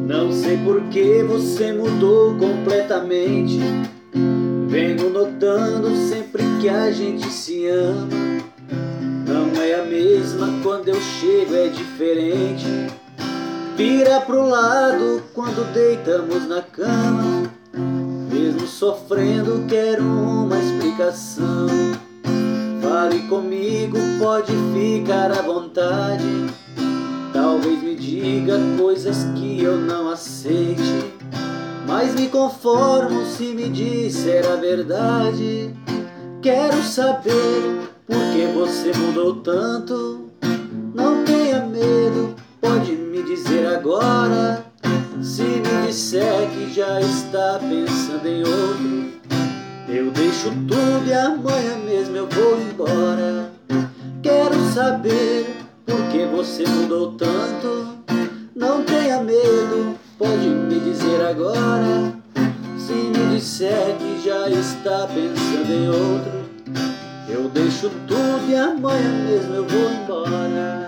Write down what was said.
Não sei por que você mudou completamente. Venho notando sempre que a gente se ama. Não é a mesma quando eu chego, é diferente. Vira pro lado quando deitamos na cama. Mesmo sofrendo, quero uma explicação. Fale comigo, pode ficar à vontade. Talvez me diga coisas que eu não aceite, mas me conformo se me disser a verdade. Quero saber por que você mudou tanto. Não tenha medo, pode me dizer agora. Se me disser que já está pensando em outro, eu deixo tudo e amanhã mesmo eu vou embora. Quero saber por que você mudou tanto. Não tenha medo, pode me dizer agora. Se me disser que já está pensando em outro, eu deixo tudo e amanhã mesmo eu vou embora.